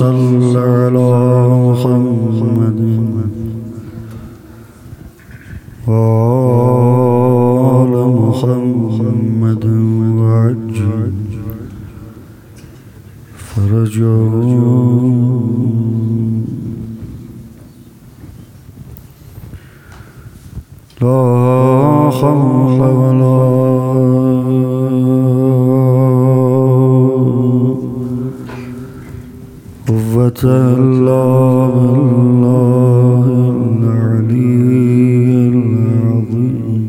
صل على محمد وآل محمد وعجل فرجهم. لا حول ولا قوة إلا بالله العلي العظيم.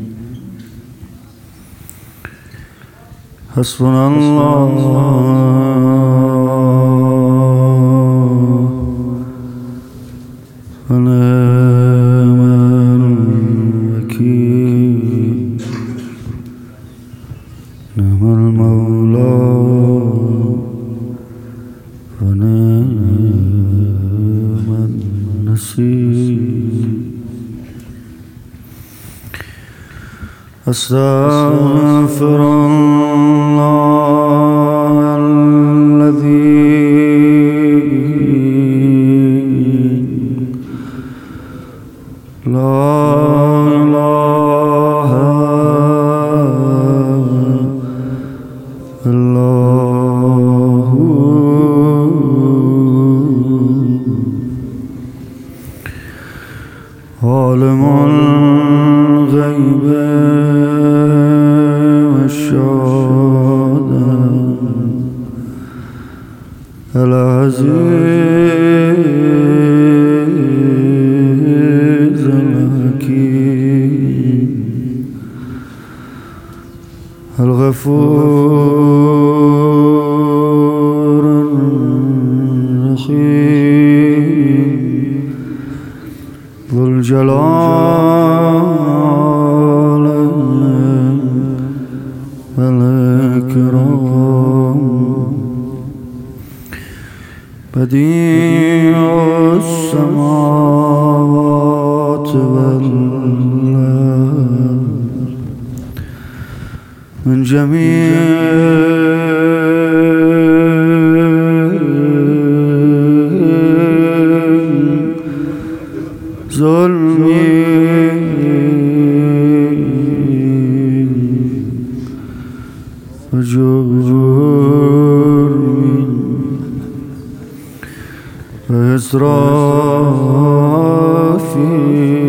حسبنا الله ونعم الوكيل. نعم المولى ونعم النصير. أستغفر الله الذي لا إله إلا هو عالم الغيب والشهادة العزيز الحكيم الغفور الرحيم ذو الجلال والإكرام. بديع السماوات والأرض من جميع ظلمي وجرمي وإسرافي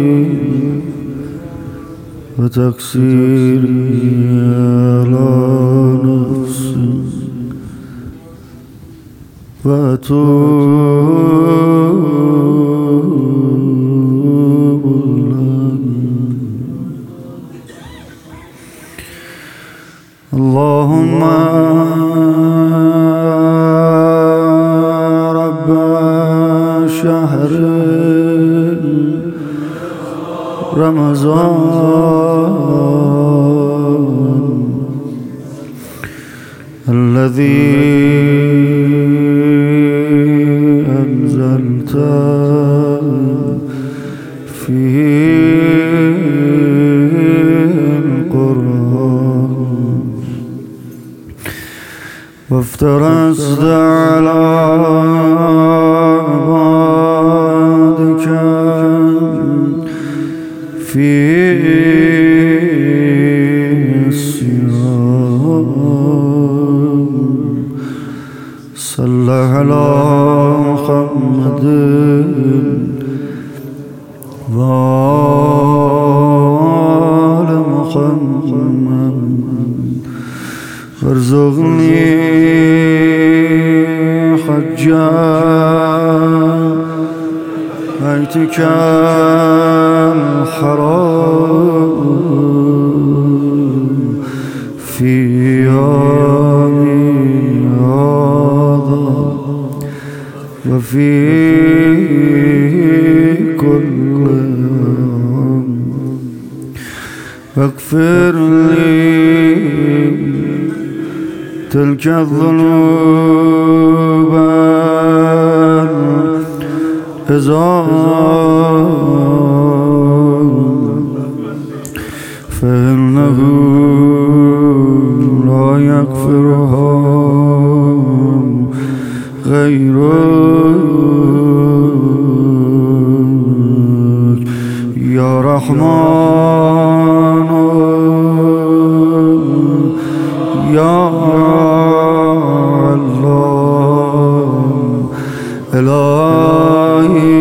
وتقصيري على نفسي وأتوب إليك. اللهم رب شهر رمضان الذي أنزلت فيه القرآن وافترست على عبادك في الصيام. صل على محمد وآل محمد وارزقني حجا بيتك الحرام في يومي هذا وفي كل يوم. واغفر لي تلك الذنوب فإنه لا يغفرها غيرك يا رحمن يا الله إلهي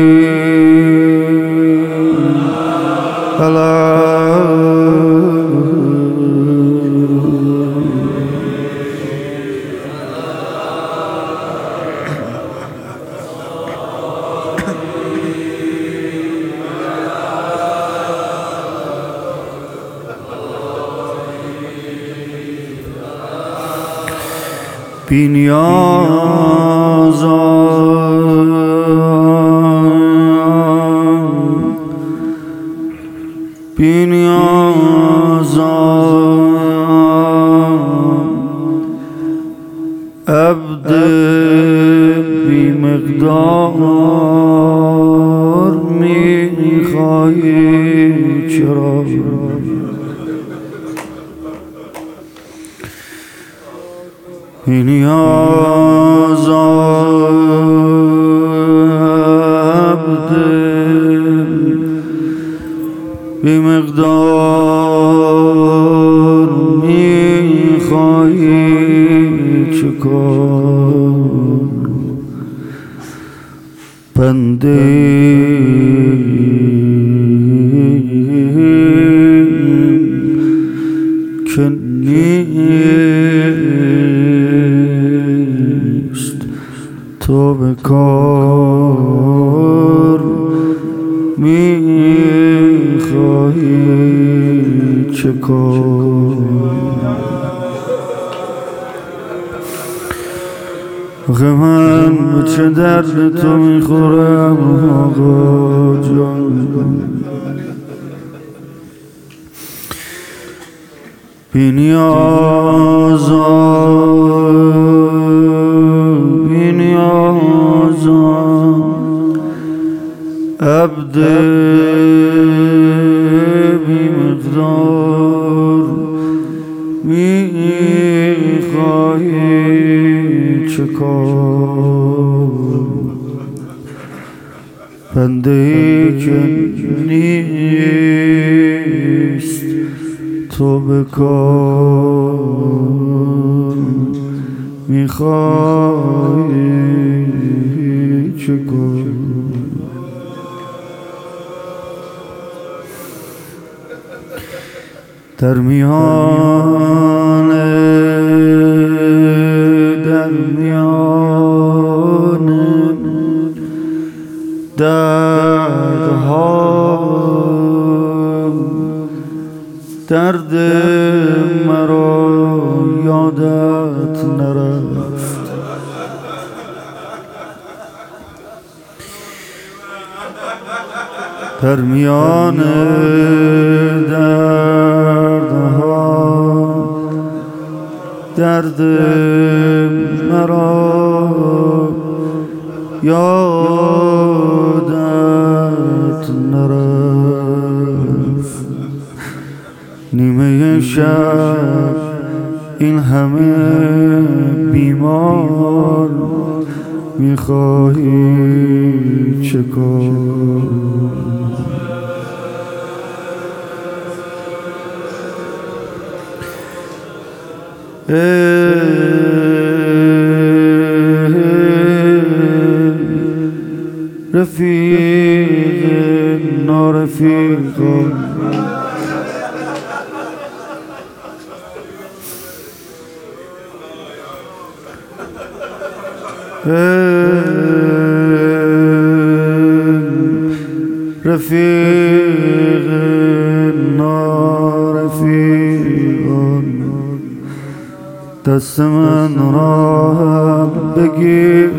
بی‌نیازم عبد بی‌مقدار می‌خواهی چرا عبد بی‌مقدار می‌خواهی چکار بنده که نیست تو به کار می‌خواهی چه کار آخه من به چه درد تو میخورم آقا جان بی‌نیازم عبد بی‌مقدار میخواهی چه کار بنده ای که نیست تو به کار میخواهی چه کار در میان دردها درد مرا یادت نرفت در میان دردها درد مرا یادت نرفت نیمه شب این همه بیمار میخواهی چه کار رفیق نارفیقان رفیق نارفیقان دست من را بگیر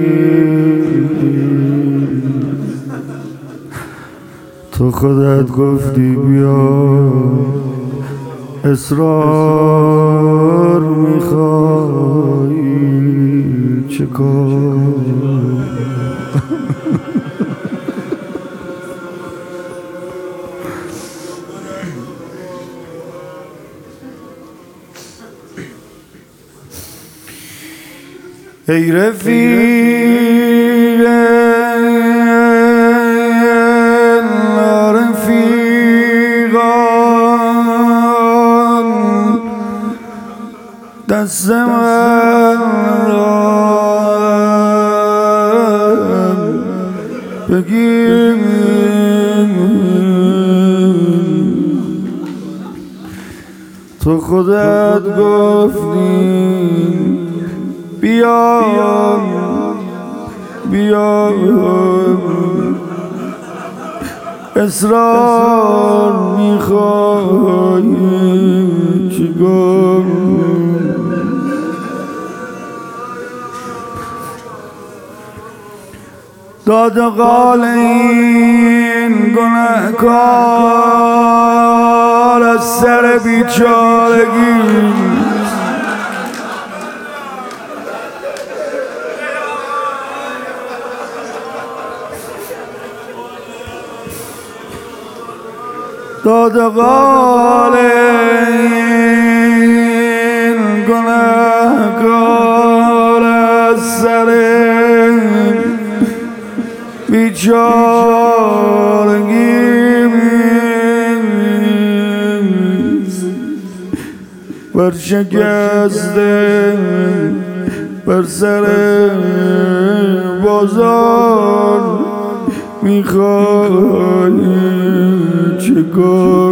تو خودت گفتی بیا اصرار میخوایی چه کار ای رفیق رفیقان دست من را بگیر تو خودت گفتی بیا بیا اصرار میخوایی چیکار داد و قال این گنهکار از سر بیچارگی داد و قال این گنهکار از سر بیچارگی برشکسته بر سر بازار میخوایی چیکار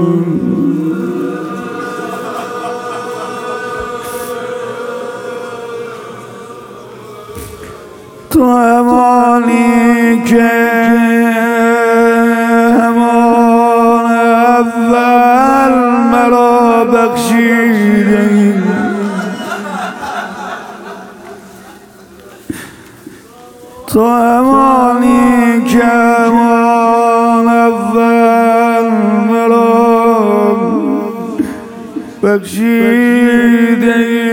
تو همانی که همان اول مرا بخشیدی تو همانی که همان اول مرا بخشیدی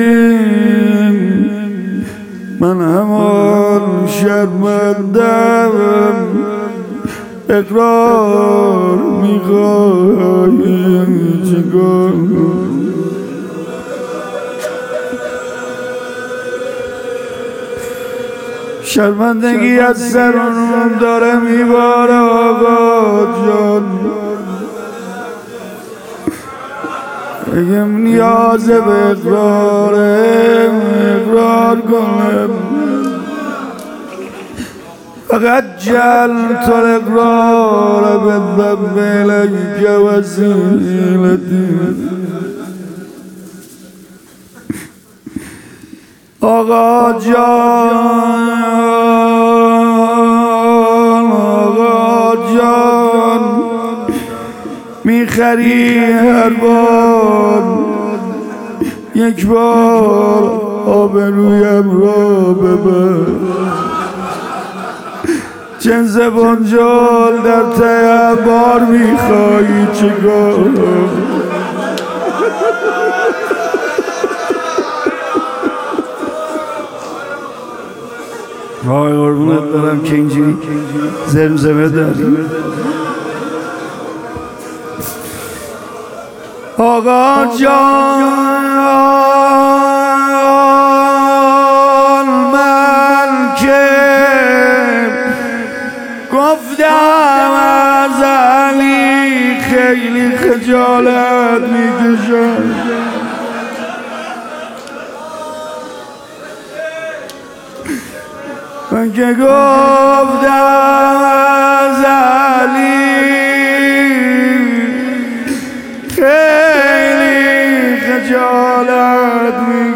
من همان شرمندم اقرار میخوایی چیکار شرمندگی از سرم داره میباره آقا جان اگم نیاز به اقرار کنم فقط جعلت الاقرار بالذنب الیک وسیلتی آقا جان میخری هر بار یک بار آبرویم را ببر جنس بنجال در ته بار میخوایی چیکار وای قربونت دارم که اینجوری زمزمه داری آقا جان من که گفتم از علی خیلی خجالت میکشم من که گفتم از علی خیلی خجالت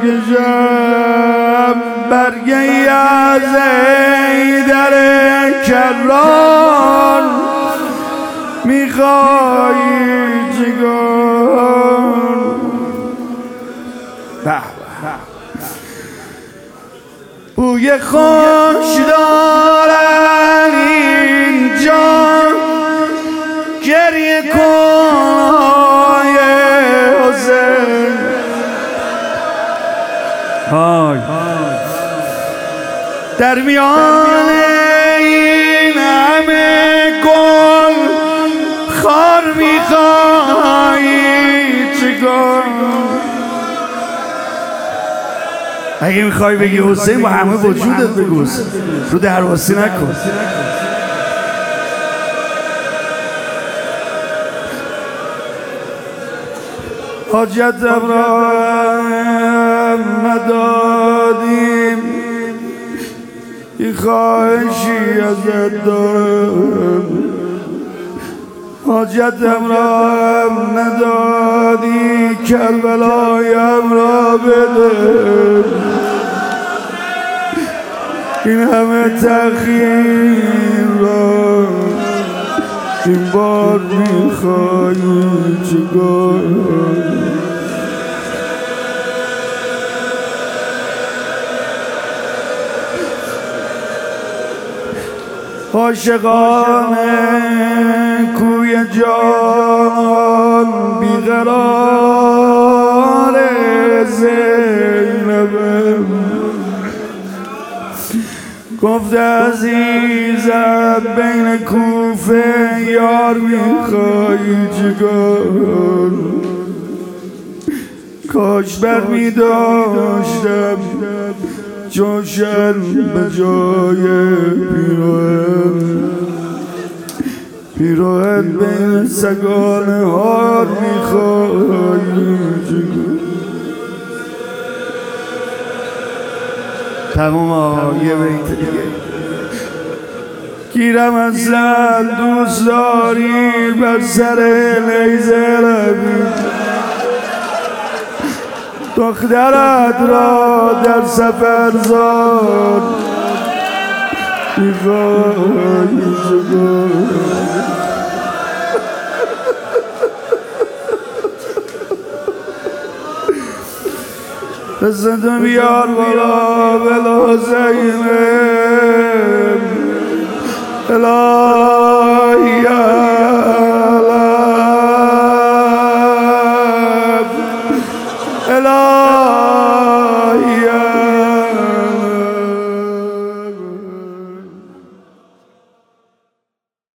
میکشم برگی از حیدر کرار میخوایی چیکار بوی خوش دارن اینجا گریه کنهای حسین در میان این همه گل خار میخوایی چیکار اگه میخوای بگی حسین با همه وجودت بگو رو درواسی نکن. حاجتم را ندادیم این خواهشی ازت دارم، حاجتم را ندادی کربلایم را بده، این همه تأخیر را این بار میخوایی چیکار؟ عاشقان کوی جان بیقرار زینبم، گفته عزیزم بین کوفه یار میخوایی چیکار؟ کاش برمی داشتم جوشن به جای پیراهن بین سگان هار میخوایی چیکار؟ تمام آقا یه بیت دیگه. گیرم از زن دوست داری بر سر نیزه روی، دخترت را در سفر زار میخوایی چیکار؟ دستم بیار بالا بلا زینب الهیم